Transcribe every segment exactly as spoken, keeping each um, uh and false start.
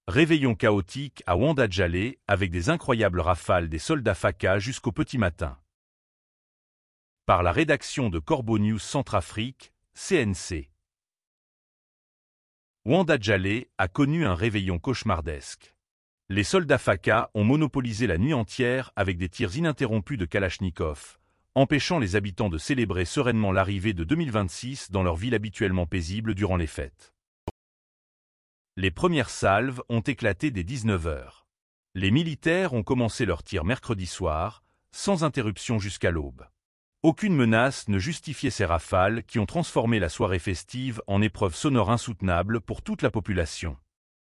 Réveillon chaotique à Ouanda-Djalé avec des incroyables rafales des soldats Faka jusqu'au petit matin. Par la rédaction de Corbeau News Centrafrique, C N C. Ouanda-Djalé a connu un réveillon cauchemardesque. Les soldats Faka ont monopolisé la nuit entière avec des tirs ininterrompus de Kalachnikov, empêchant les habitants de célébrer sereinement l'arrivée de deux mille vingt-six dans leur ville habituellement paisible durant les fêtes. Les premières salves ont éclaté dès dix-neuf heures. Les militaires ont commencé leurs tirs mercredi soir, sans interruption jusqu'à l'aube. Aucune menace ne justifiait ces rafales qui ont transformé la soirée festive en épreuve sonore insoutenable pour toute la population.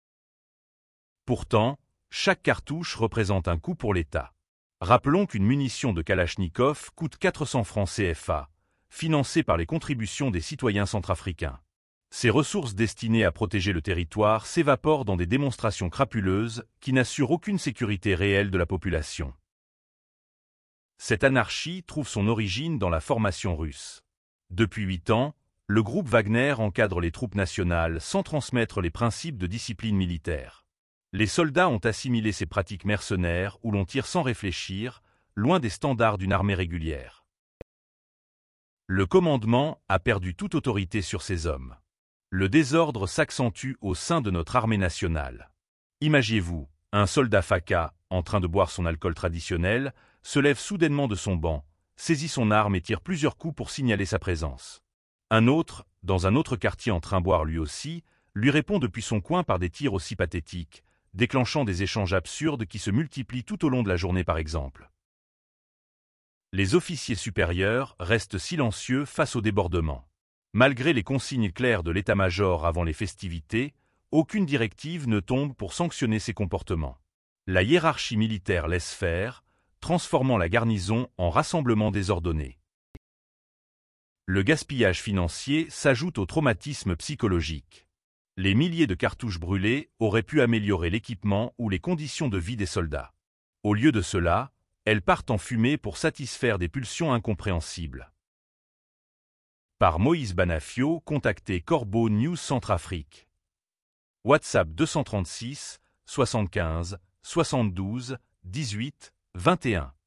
Pourtant, chaque cartouche représente un coût pour l'État. Rappelons qu'une munition de Kalachnikov coûte quatre cents francs C F A, financée par les contributions des citoyens centrafricains. Ces ressources destinées à protéger le territoire s'évaporent dans des démonstrations crapuleuses qui n'assurent aucune sécurité réelle de la population. Cette anarchie trouve son origine dans la formation russe. Depuis huit ans, le groupe Wagner encadre les troupes nationales sans transmettre les principes de discipline militaire. Les soldats ont assimilé ces pratiques mercenaires où l'on tire sans réfléchir, loin des standards d'une armée régulière. Le commandement a perdu toute autorité sur ces hommes. Le désordre s'accentue au sein de notre armée nationale. Imaginez-vous, un soldat Faka, en train de boire son alcool traditionnel, se lève soudainement de son banc, saisit son arme et tire plusieurs coups pour signaler sa présence. Un autre, dans un autre quartier en train de boire lui aussi, lui répond depuis son coin par des tirs aussi pathétiques, déclenchant des échanges absurdes qui se multiplient tout au long de la journée par exemple. Les officiers supérieurs restent silencieux face au débordement. Malgré les consignes claires de l'état-major avant les festivités, aucune directive ne tombe pour sanctionner ces comportements. La hiérarchie militaire laisse faire, transformant la garnison en rassemblement désordonné. Le gaspillage financier s'ajoute au traumatisme psychologique. Les milliers de cartouches brûlées auraient pu améliorer l'équipement ou les conditions de vie des soldats. Au lieu de cela, elles partent en fumée pour satisfaire des pulsions incompréhensibles. Par Moïse Banafio, contactez Corbeau News Centrafrique. WhatsApp deux cent trente-six, soixante-quinze, soixante-douze, dix-huit, vingt et un.